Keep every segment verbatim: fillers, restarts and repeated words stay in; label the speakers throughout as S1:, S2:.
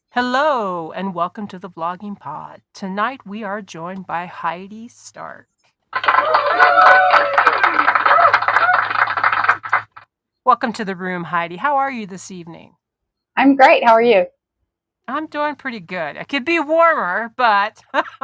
S1: Hello and welcome to the Vlogging Pod. Tonight we are joined by Heidi Stark. Welcome to the room, Heidi. How are you this evening?
S2: I'm great. How are you?
S1: I'm doing pretty good. It could be warmer, but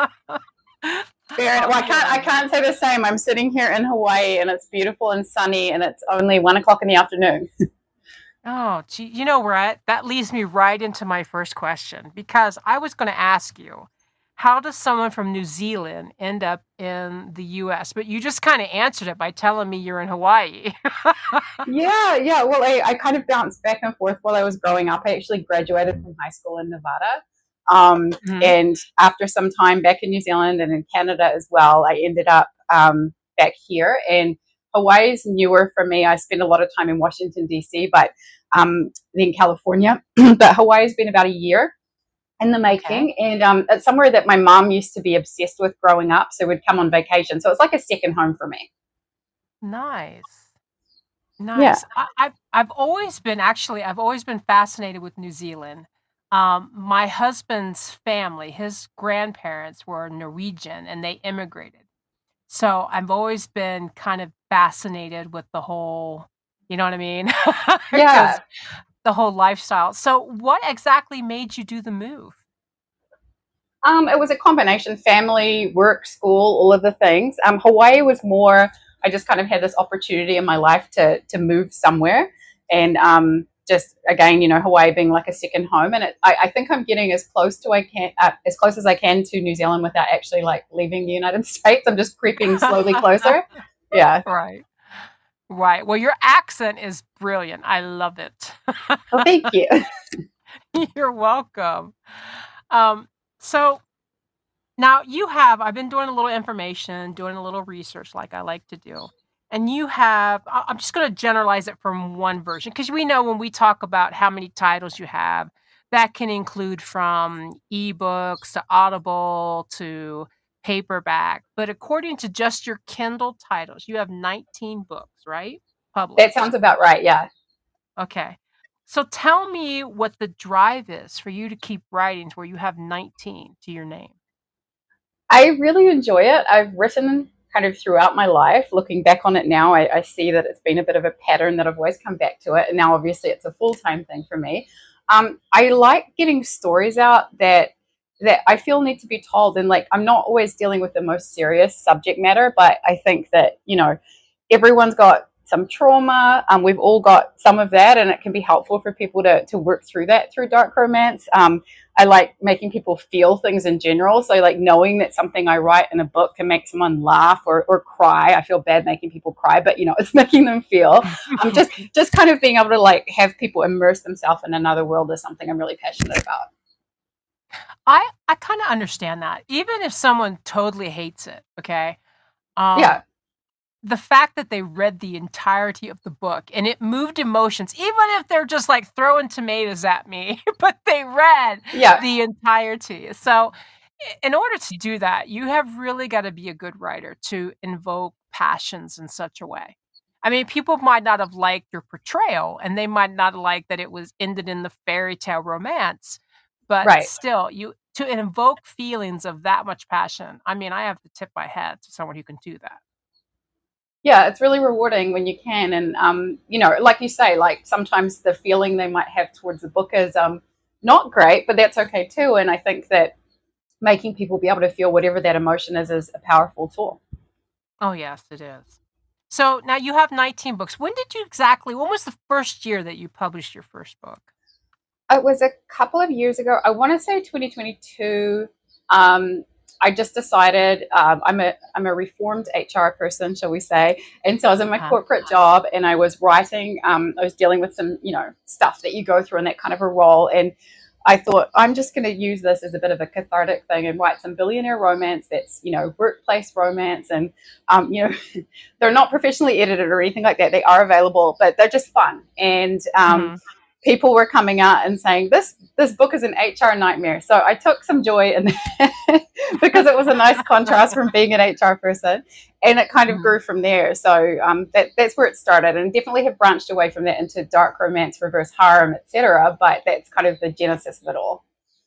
S2: Fair enough. Well, I can't. I can't say the same. I'm sitting here in Hawaii, and it's beautiful and sunny, and it's only one o'clock in the afternoon.
S1: Oh, gee, you know, Rhett, that leads me right into my first question because I was going to ask you, how does someone from New Zealand end up in the U S? But you just kind of answered it by telling me you're in Hawaii.
S2: Yeah, yeah. Well, I, I kind of bounced back and forth while I was growing up. I actually graduated from high school in Nevada, um,
S1: Mhm.
S2: and after some time back in New Zealand and in Canada as well, I ended up um, back here. And Hawaii is newer for me. I spent a lot of time in Washington D C, but um, then California. But Hawaii's been about a year in the
S1: Okay.
S2: making, and um, it's somewhere that my mom used to be obsessed with growing up, so we'd come on vacation, so it's like a second home for me.
S1: Nice.
S2: Yeah.
S1: Nice. I, I've I've always been actually I've always been fascinated with New Zealand. Um, my husband's family, his grandparents were Norwegian and they immigrated. So I've always been kind of fascinated with the whole, you know what I mean?
S2: Yeah.
S1: Because the whole lifestyle. So what exactly made you do the move?
S2: Um, it was a combination: family, work, school, all of the things. Um, Hawaii was more, I just kind of had this opportunity in my life to to move somewhere, and um, just again, you know, Hawaii being like a second home, and it, I, I think I'm getting as close to I can uh, as close as I can to New Zealand without actually like leaving the United States. I'm just creeping slowly closer. Yeah.
S1: Right. Right. Well, your accent is brilliant. I love it.
S2: Well, thank you.
S1: You're welcome. Um, so now you have, I've been doing a little information, doing a little research like I like to do. And you have, I- I'm just going to generalize it from one version because we know when we talk about how many titles you have, that can include from ebooks to Audible to paperback. But according to just your Kindle titles, you have nineteen books, right?
S2: That
S1: Published.
S2: sounds about right. Yeah.
S1: Okay. So tell me what the drive is for you to keep writing to where you have nineteen to your name.
S2: I really enjoy it. I've written kind of throughout my life. Looking back on it now, I, I see that it's been a bit of a pattern that I've always come back to it. And now, obviously, it's a full time thing for me. Um, I like getting stories out that that I feel need to be told. And like, I'm not always dealing with the most serious subject matter, but I think that you know everyone's got some trauma. Um, we've all got some of that, and it can be helpful for people to to work through that through dark romance. Um, I like making people feel things in general. So like knowing that something I write in a book can make someone laugh or, or cry. I feel bad making people cry, but you know, it's making them feel. I'm um, just just kind of being able to like have people immerse themselves in another world is something I'm really passionate about.
S1: I I kind of understand that. Even if someone totally hates it, okay? Um
S2: Yeah.
S1: the fact that they read the entirety of the book and it moved emotions, even if they're just like throwing tomatoes at me, but they read
S2: Yeah.
S1: the entirety. So, i- in order to do that, you have really got to be a good writer to invoke passions in such a way. I mean, people might not have liked your portrayal and they might not have liked that it was ended in the fairy tale romance, but
S2: Right.
S1: still, you to invoke feelings of that much passion. I mean, I have to tip my hat to someone who can do that.
S2: Yeah, it's really rewarding when you can. And um, you know, like you say, like sometimes the feeling they might have towards the book is um not great, but that's okay too. And I think that making people be able to feel whatever that emotion is is a powerful tool.
S1: Oh, yes, it is. So now you have nineteen books. When did you exactly when was the first year that you published your first book?
S2: It was a couple of years ago. I want to say twenty twenty-two. Um, I just decided um, I'm a I'm a reformed H R person, shall we say? And so I was in my
S1: Uh-huh.
S2: corporate job, and I was writing. Um, I was dealing with some you know stuff that you go through in that kind of a role, and I thought I'm just going to use this as a bit of a cathartic thing and write some billionaire romance that's you know workplace romance, and um, you know they're not professionally edited or anything like that. They are available, but they're just fun and. Um,
S1: Mhm.
S2: people were coming out and saying this this book is an H R nightmare. So I took some joy in that because it was a nice contrast from being an H R person, and it kind of
S1: Mhm.
S2: grew from there. So um, that that's where it started, and definitely have branched away from that into dark romance, reverse harem, et cetera. But that's kind of the genesis of it all.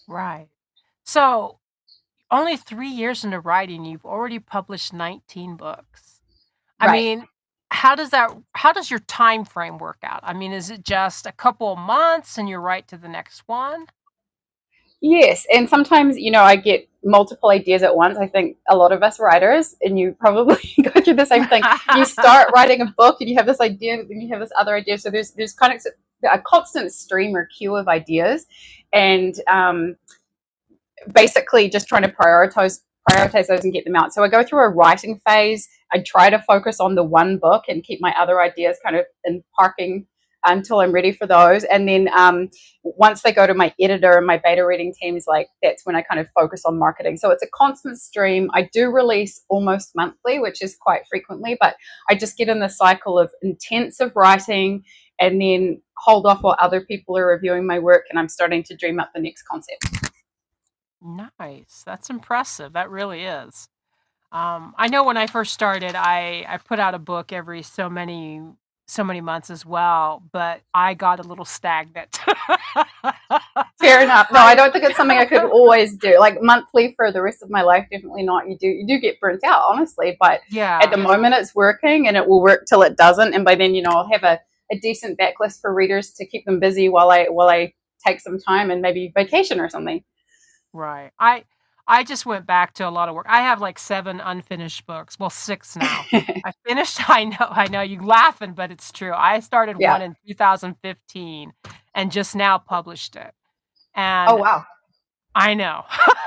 S1: Right. So, only three years into writing, you've already published nineteen books. I
S2: Right.
S1: mean, how does that how does your time frame work out? I mean, is it just a couple of months and you're right to the next one?
S2: Yes, and sometimes, you know, I get multiple ideas at once. I think a lot of us writers, and you probably go through the same thing. You start writing a book and you have this idea, and then you have this other idea. So there's there's kind of a constant stream or queue of ideas, and um, basically just trying to prioritize prioritize those and get them out. So I go through a writing phase. I try to focus on the one book and keep my other ideas kind of in parking until I'm ready for those. And then um, once they go to my editor and my beta reading teams, like that's when I kind of focus on marketing. So it's a constant stream. I do release almost monthly, which is quite frequently, but I just get in the cycle of intensive writing and then hold off while other people are reviewing my work and I'm starting to dream up the next concept.
S1: Nice. That's impressive. That really is. Um, I know when I first started, I I put out a book every so many so many months as well, but I got a little stagnant.
S2: Fair enough. No, I
S1: I
S2: don't think it's something I could always do. Like monthly for the rest of my life, definitely not. You do you do get burnt out, honestly. But at the
S1: yeah,
S2: moment, it's working, and it will work till it doesn't. And by then, you know, I'll have a, a decent backlist for readers to keep them busy while I while I take some time and maybe vacation or something.
S1: right. I I just went back to a lot of work. I have like seven unfinished books. Well, six now. I finished I know, I know you laughing, but it's true. I started
S2: Yeah.
S1: one in two thousand fifteen and just now published it.
S2: Oh
S1: And
S2: wow.
S1: I know.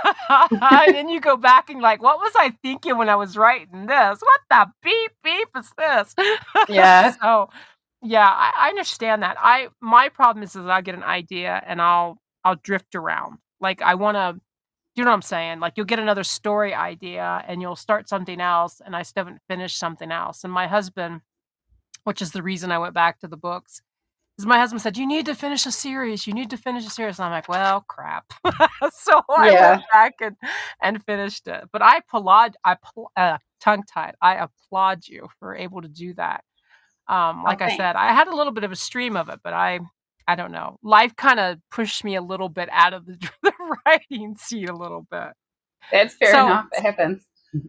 S1: And then you go back and like, what was I thinking when I was writing this? What the beep beep is this?
S2: Yeah.
S1: So, yeah, I, I understand that. I my problem is, is I'll get an idea and I'll I'll drift around. Like I want to, you know what I'm saying? Like you'll get another story idea and you'll start something else, and I still haven't finished something else. And my husband, which is the reason I went back to the books, because my husband said, "You need to finish a series. You need to finish a series." And I'm like, "Well, crap." So I went
S2: Yeah.
S1: back and and finished it. But I applaud I pl uh, tongue-tied. I applaud you for able to do that. Um,
S2: Oh,
S1: like I
S2: thanks.
S1: said, I had a little bit of a stream of it, but I I don't know. Life kinda pushed me a little bit out of the the writing seat a little bit.
S2: That's fair
S1: So
S2: enough. It happens.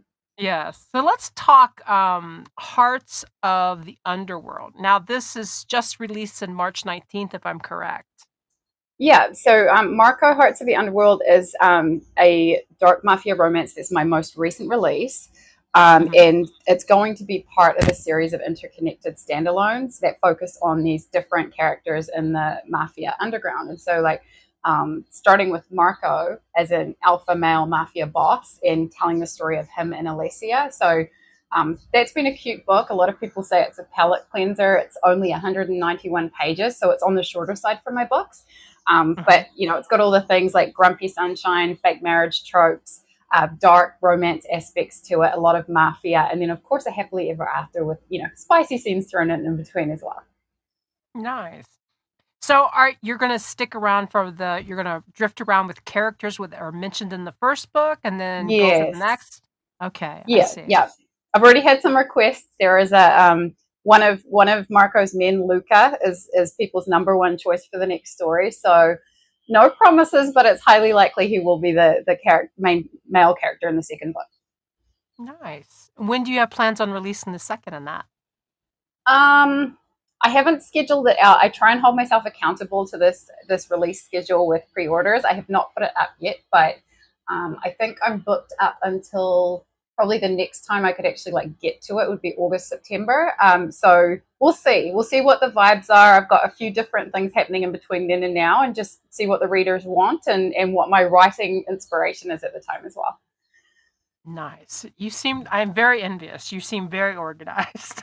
S1: yes. So let's talk um, Hearts of the Underworld. Now, this is just released in March nineteenth, if I'm correct.
S2: Yeah, so um, Marco Hearts of the Underworld is um, a dark mafia romance that's my most recent release. Um,
S1: Mhm.
S2: and it's going to be part of a series of interconnected standalones that focus on these different characters in the mafia underground. And so, like, um, starting with Marco as an alpha male mafia boss and telling the story of him and Alessia. So, um, that's been a cute book. A lot of people say it's a palate cleanser. It's only one hundred ninety-one pages, so it's on the shorter side for my books. Um,
S1: Mhm.
S2: but you know, it's got all the things like grumpy sunshine, fake marriage tropes, uh, dark romance aspects to it, a lot of mafia, and then of course a happily ever after with you know spicy scenes thrown in in between as well.
S1: Nice. So, are you're gonna stick around for the? You're gonna drift around with characters with are mentioned in the first book, and then go for the
S2: Yes,
S1: next. Okay, I
S2: yeah,
S1: see.
S2: yeah. I've already had some requests. There is a um, one of one of Marco's men, Luca, is is people's number one choice for the next story. So no promises, but it's highly likely he will be the the char- main male character in the second book.
S1: Nice. When do you have plans on releasing the second in that?
S2: Um, I haven't scheduled it out. I try and hold myself accountable to this this release schedule with pre-orders. I have not put it up yet, but um, I think I'm booked up until probably the next time I could actually like get to it would be August, September. Um, so we'll see. We'll see what the vibes are. I've got a few different things happening in between then and now, and just see what the readers want and and what my writing inspiration is at the time as well.
S1: Nice. You seem. I'm very envious. You seem very organized.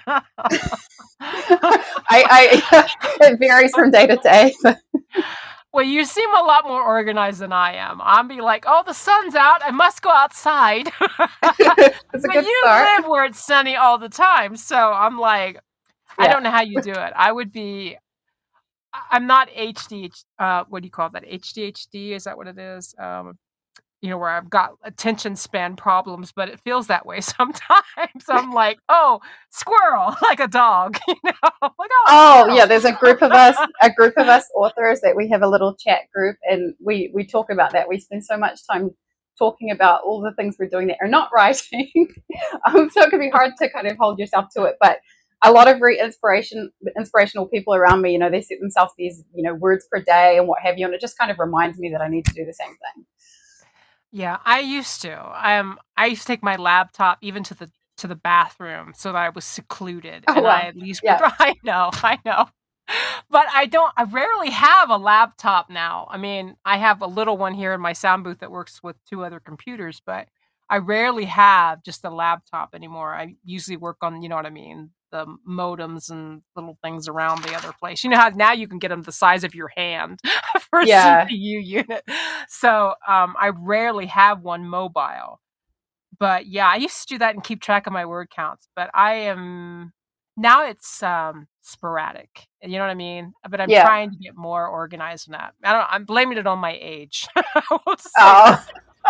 S2: I, I it varies from day to day.
S1: Well, you seem a lot more organized than I am. I'm be like, "Oh, the sun's out. I must go outside."
S2: It's a
S1: But
S2: good
S1: you
S2: start.
S1: live where it's sunny all the time, so I'm like, I
S2: Yeah.
S1: don't know how you do it. I would be I I'm not H D H uh, what do you call that? H D H D, is that what it is? Um, you know, where I've got attention span problems, but it feels that way sometimes. I'm like, "Oh, squirrel," like a dog, you know? Like, "Oh,
S2: Oh
S1: squirrel."
S2: yeah, there's a group of us, a group of us authors that we have a little chat group, and we we talk about that. We spend so much time talking about all the things we're doing that are not writing, um, so it can be hard to kind of hold yourself to it. But a lot of re- inspiration, inspirational people around me, you know, they set themselves these, you know, words per day and what have you, and it just kind of reminds me that I need to do the same thing.
S1: Yeah, I used to. Um, I used to take my laptop even to the to the bathroom so that I was secluded,
S2: Oh
S1: and I
S2: well,
S1: at least would
S2: yeah,
S1: I know, I know. But I don't I rarely have a laptop now. I mean, I have a little one here in my sound booth that works with two other computers, but I rarely have just a laptop anymore. I usually work on, you know what I mean, the modems and little things around the other place. You know how now you can get them the size of your hand for a
S2: yeah,
S1: C P U unit. So, um, I rarely have one mobile. But yeah, I used to do that and keep track of my word counts, but I am now it's um sporadic. You know what I mean? But I'm
S2: yeah.
S1: trying to get more organized in that. I don't I'm blaming it on my age. I will say
S2: Oh,
S1: that.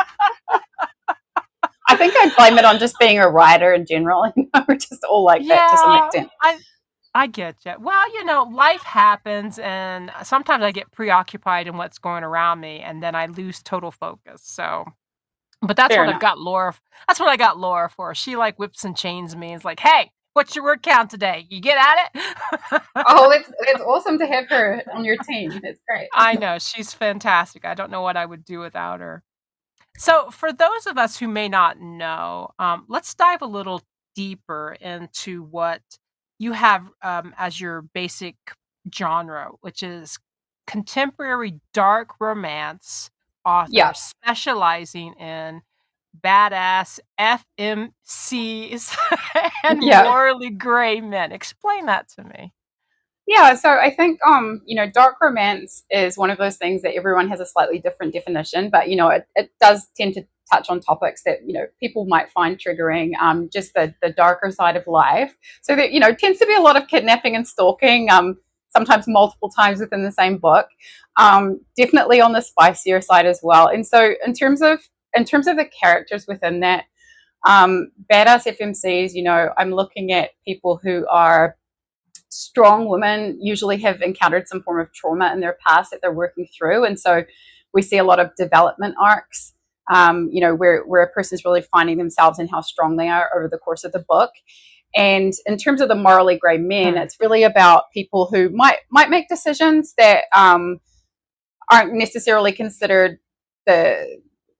S2: I think I'd blame it on just being a writer in general. You know, we're just all like that to some
S1: Yeah,
S2: extent.
S1: I I get you. Well, you know, life happens and sometimes I get preoccupied in what's going around me and then I lose total focus. So but that's
S2: Fair
S1: what I've
S2: enough.
S1: got Laura that's what I got Laura for. She, like, whips and chains me. It's like, "Hey, what's your word count today? You get at it?"
S2: Oh, it's it's awesome to have her on your team. It's great.
S1: I know, she's fantastic. I don't know what I would do without her. So, for those of us who may not know, um, let's dive a little deeper into what you have um, as your basic genre, which is contemporary dark romance author
S2: Yeah,
S1: specializing in badass F M Cs and
S2: yeah.
S1: morally gray men. Explain that to me.
S2: Yeah, so I think um, you know, dark romance is one of those things that everyone has a slightly different definition, but you know, it, it does tend to touch on topics that you know people might find triggering, um, just the the darker side of life. So that you know, tends to be a lot of kidnapping and stalking, um, sometimes multiple times within the same book. Um, definitely on the spicier side as well. And so in terms of in terms of the characters within that, um, badass F M Cs, you know, I'm looking at people who are strong women usually have encountered some form of trauma in their past that they're working through. And so we see a lot of development arcs, um, you know, where, where a person's really finding themselves and how strong they are over the course of the book. And in terms of the morally grey men,
S1: Hmm.
S2: it's really about people who might might make decisions that um, aren't necessarily considered the,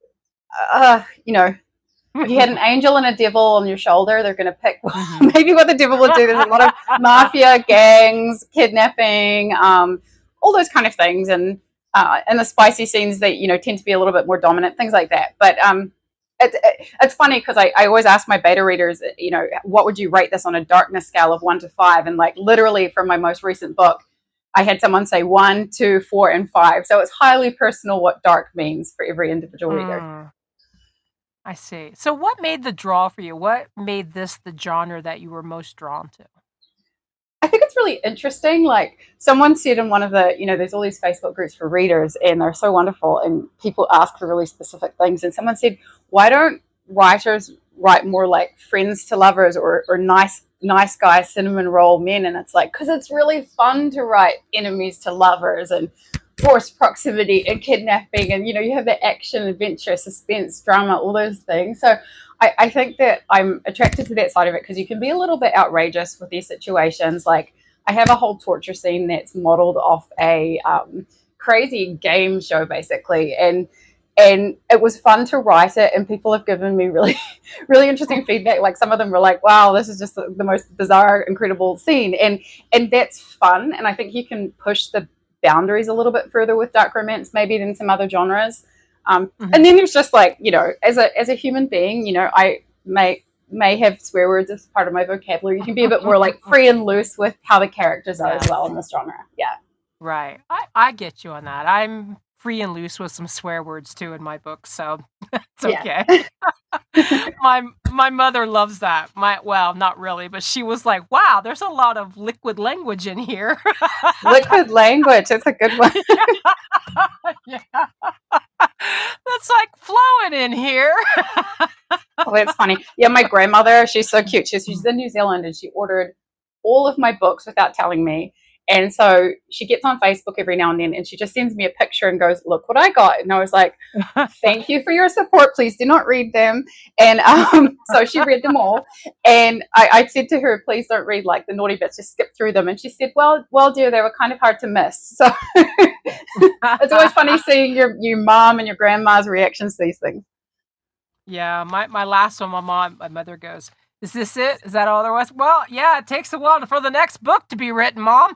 S2: uh, you know, if you had an angel and a devil on your shoulder, they're going to pick
S1: Mhm.
S2: maybe what the devil would do. There's a lot of mafia, gangs, kidnapping, um, all those kind of things, and uh, and the spicy scenes that you know tend to be a little bit more dominant, things like that. But um, it, it, it's funny because I, I always ask my beta readers, you know, what would you rate this on a darkness scale of one to five? And like literally from my most recent book, I had someone say one, two, four, and five. So it's highly personal what dark means for every individual reader.
S1: Mm. I see. So what made the draw for you? What made this the genre that you were most drawn to?
S2: I think it's really interesting. Like someone said in one of the, you know, there's all these Facebook groups for readers and they're so wonderful and people ask for really specific things. And someone said, why don't writers write more like friends to lovers or, or nice, nice guys, cinnamon roll men? And it's like, because it's really fun to write enemies to lovers and forced proximity and kidnapping. And, you know, you have the action, adventure, suspense, drama, all those things. So I, I think that I'm attracted to that side of it because you can be a little bit outrageous with these situations. Like I have a whole torture scene that's modeled off a um, crazy game show, basically, and and it was fun to write it. And people have given me really, really interesting feedback. Like some of them were like, "Wow, this is just the, the most bizarre, incredible scene," and and that's fun. And I think you can push the boundaries a little bit further with dark romance, maybe than some other genres. Um,
S1: Mhm.
S2: and then there's just like, you know, as a as a human being, you know, I may may have swear words as part of my vocabulary. You can be a bit more like free and loose with how the characters are as well
S1: Yes.
S2: in this genre. Yeah.
S1: Right. I I get you on that. I'm free and loose with some swear words too in my books, so it's
S2: Yeah.
S1: okay. My my mother loves that. My well, not really, but she was like, "Wow, there's a lot of liquid language in here."
S2: Liquid language. That's a good one.
S1: Yeah. That's like flowing in here.
S2: Oh, that's funny. Yeah, my grandmother, she's so cute. She's, she's in New Zealand and she ordered all of my books without telling me. And so she gets on Facebook every now and then and she just sends me a picture and goes, look what I got. And I was like, thank you for your support. Please do not read them. And um, so she read them all. And I, I said to her, please don't read like the naughty bits, just skip through them. And she said, well, well, dear, they were kind of hard to miss. So it's always funny seeing your, your mom and your grandma's reactions to these things.
S1: Yeah, my, my last one, my mom, my mother goes, is this it? Is that all there was? Well, yeah, it takes a while for the next book to be written, Mom.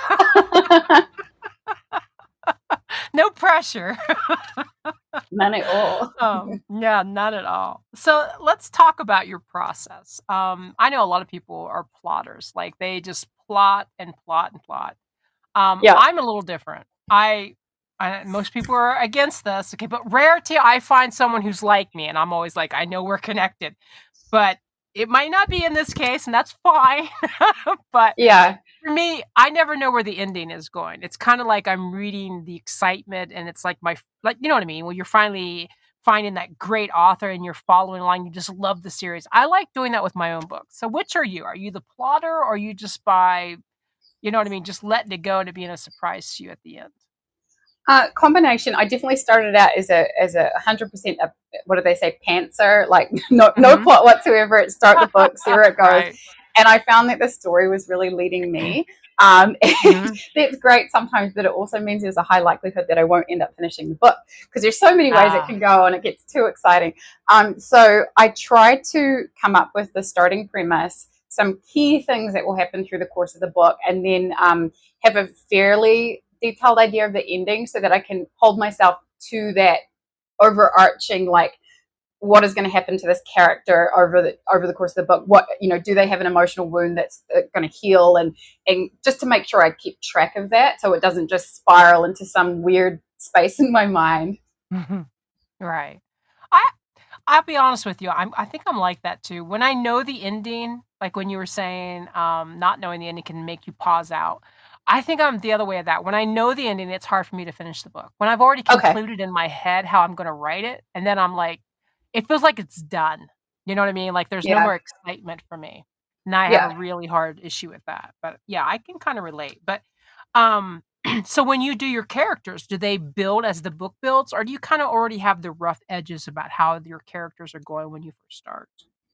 S1: No pressure.
S2: None at all.
S1: um, yeah, none at all. So let's talk about your process. Um, I know a lot of people are plotters, like they just plot and plot and plot. Um,
S2: Yeah.
S1: I'm a little different. I, I most people are against this, okay, but rarity I find someone who's like me, and I'm always like, I know we're connected, but it might not be in this case, and that's fine. But
S2: Yeah.
S1: for me, I never know where the ending is going. It's kind of like I'm reading the excitement, and it's like my like you know what I mean. When you're finally finding that great author and you're following along, you just love the series. I like doing that with my own books. So, which are you? Are you the plotter, or are you just by, you know what I mean, just letting it go and it being a surprise to you at the end?
S2: Uh, combination. I definitely started out as a as a hundred percent. What do they say? Pantser. Like no no
S1: Mm-hmm.
S2: plot whatsoever. It start the book, see where it goes.
S1: Right.
S2: And I found that the story was really leading me. Um, and
S1: Mm-hmm.
S2: that's great sometimes, but it also means there's a high likelihood that I won't end up finishing the book because there's so many ways it
S1: Ah.
S2: can go and it gets too exciting. Um, so I try to come up with the starting premise, some key things that will happen through the course of the book, and then um, have a fairly detailed idea of the ending so that I can hold myself to that overarching, like, what is going to happen to this character over the over the course of the book. What, you know, do they have an emotional wound that's going to heal, and and just to make sure I keep track of that so it doesn't just spiral into some weird space in my mind.
S1: Right. I I'll be honest with you. I'm I think I'm like that too. When I know the ending, like when you were saying, um, not knowing the ending can make you pause out. I think I'm the other way of that. When I know the ending, it's hard for me to finish the book. When I've already
S2: Okay.
S1: concluded in my head how I'm going to write it, and then I'm like, it feels like it's done. You know what I mean? Like there's no
S2: Yeah.
S1: more excitement for me. And I have
S2: Yeah.
S1: a really hard issue with that. But yeah, I can kind of relate. But um so when you do your characters, do they build as the book builds, or do you kind of already have the rough edges about how your characters are going when you first start?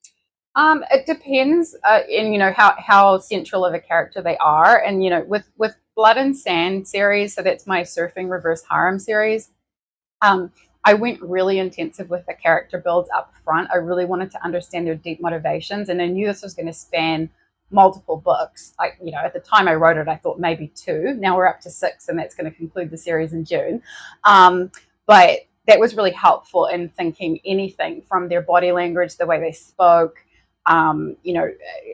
S2: Um, it depends, uh, in you know how how central of a character they are, and you know with with Blood and Sand series, so that's my surfing reverse harem series. Um, I went really intensive with the character builds up front. I really wanted to understand their deep motivations, and I knew this was going to span multiple books. Like, you know, at the time I wrote it, I thought maybe two. Now we're up to six, and that's going to conclude the series in June. Um, but that was really helpful in thinking anything from their body language, the way they spoke, um, you know,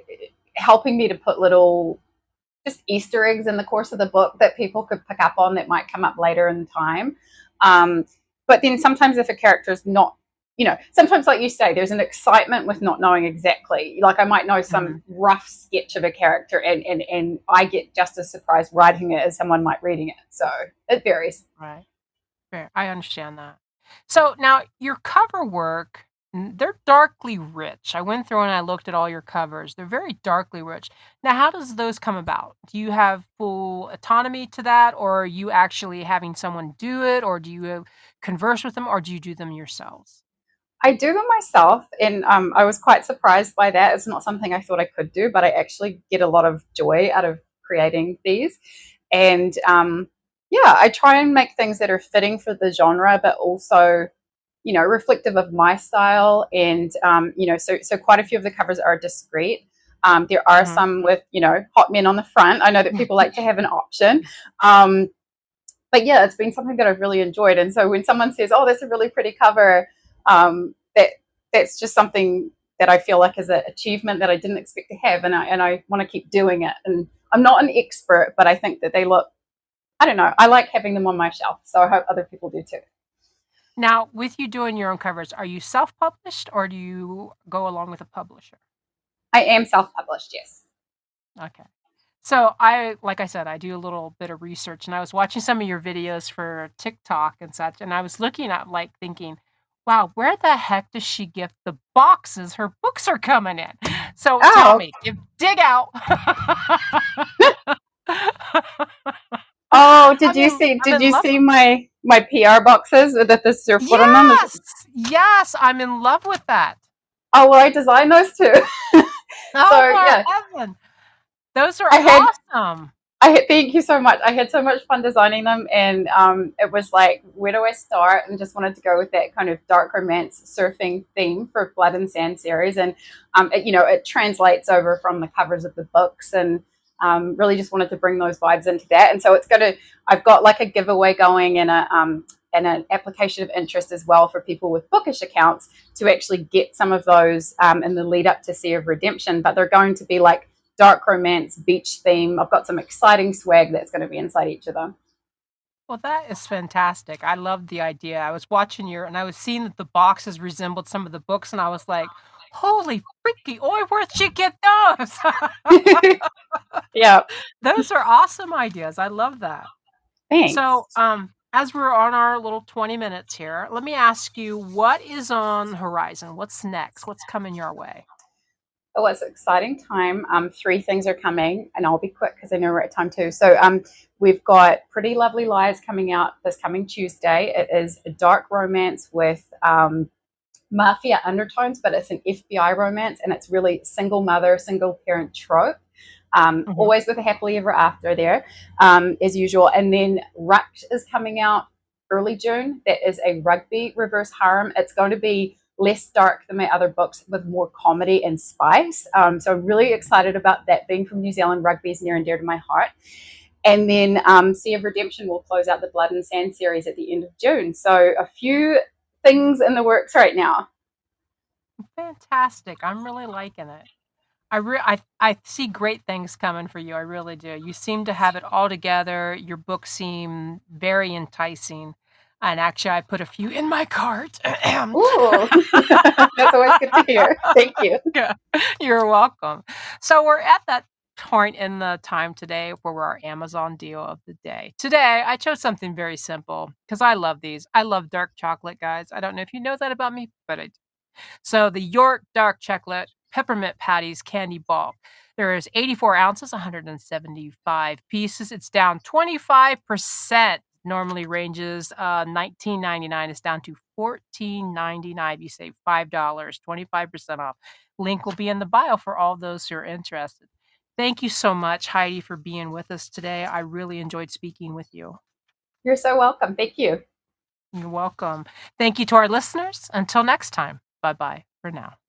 S2: helping me to put little just Easter eggs in the course of the book that people could pick up on that might come up later in time. Um, but then sometimes if a character is not, you know, sometimes like you say, there's an excitement with not knowing exactly. Like I might know some
S1: Mhm.
S2: rough sketch of a character, and, and, and I get just as surprised writing it as someone might reading it. So it varies.
S1: Right. Fair. I understand that. So now your cover work, n- they're darkly rich. I went through and I looked at all your covers. They're very darkly rich. Now, how does those come about? Do you have full autonomy to that, or are you actually having someone do it, or do you converse with them, or do you do them yourselves?
S2: I do them myself, and um, I was quite surprised by that. It's not something I thought I could do, but I actually get a lot of joy out of creating these. And um, yeah, I try and make things that are fitting for the genre, but also, you know, reflective of my style. And um, you know, so so quite a few of the covers are discreet. Um, there are
S1: Mhm.
S2: some with, you know, hot men on the front. I know that people like to have an option. Um, but yeah, it's been something that I've really enjoyed. And so when someone says, "Oh, that's a really pretty cover," um, that that's just something that I feel like is an achievement that I didn't expect to have, and I and I want to keep doing it. And I'm not an expert, but I think that they look. I don't know. I like having them on my shelf, so I hope other people do too.
S1: Now, with you doing your own covers, are you self-published or do you go along with a publisher?
S2: I am self-published, yes.
S1: Okay. So I, like I said, I do a little bit of research, and I was watching some of your videos for TikTok and such, and I was looking at like thinking, wow, where the heck does she get the boxes her books are coming in? So tell
S2: Oh,
S1: me, if dig out.
S2: oh,
S1: I
S2: did you
S1: mean,
S2: see?
S1: I'm
S2: Did
S1: in
S2: you
S1: love
S2: see
S1: with
S2: my my P R boxes that this your foot on them? Is-
S1: Yes! Yes, I'm in love with that.
S2: Oh well, I designed those too.
S1: Oh
S2: So
S1: my
S2: yeah,
S1: heaven. Those are
S2: I had
S1: awesome.
S2: I had, thank you so much. I had so much fun designing them, and um, it was like, where do I start? And just wanted to go with that kind of dark romance surfing theme for Blood and Sand series, and um, it, you know, it translates over from the covers of the books, and um, really just wanted to bring those vibes into that. And so it's going to, I've got like a giveaway going and a um, and an application of interest as well for people with bookish accounts to actually get some of those um, in the lead up to Sea of Redemption. But they're going to be like dark romance, beach theme. I've got some exciting swag that's going to be inside each of them.
S1: Well, that is fantastic. I love the idea. I was watching your and I was seeing that the boxes resembled some of the books, and I was like, holy freaky, oi, where'd she get those?
S2: Yeah,
S1: Those are awesome ideas. I love that. So,
S2: thanks.
S1: um, as we're on our little twenty minutes here, let me ask you, what is on the horizon? What's next? What's coming your way?
S2: Oh, it's an exciting time. Um, three things are coming, and I'll be quick because I know we're at time too. So, um, we've got Pretty Lovely Lies coming out this coming Tuesday. It is a dark romance with um, mafia undertones, but it's an F B I romance, and it's really single mother, single parent trope. Um,
S1: Mhm.
S2: always with a happily ever after there, um, as usual. And then Rush is coming out early June. That is a rugby reverse harem. It's going to be less dark than my other books with more comedy and spice. Um, so I'm really excited about that. Being from New Zealand, rugby is near and dear to my heart. And then um, Sea of Redemption will close out the Blood and Sand series at the end of June. So a few things in the works right now.
S1: Fantastic. I'm really liking it. I re I I see great things coming for you. I really do. You seem to have it all together. Your books seem very enticing. And actually, I put a few in my cart.
S2: Ooh, that's always good to hear. Thank you.
S1: Yeah, you're welcome. So we're at that point in the time today where we're our Amazon deal of the day. Today, I chose something very simple because I love these. I love dark chocolate, guys. I don't know if you know that about me, but I do. So the York dark chocolate peppermint patties candy ball. There is eighty-four ounces, one hundred seventy-five pieces. It's down twenty-five percent. Normally ranges uh, nineteen ninety-nine. It's down to fourteen ninety-nine. You save five dollars, twenty-five percent off. Link will be in the bio for all those who are interested. Thank you so much, Heidi, for being with us today. I really enjoyed speaking with you.
S2: You're so welcome. Thank you.
S1: You're welcome. Thank you to our listeners. Until next time, bye bye for now.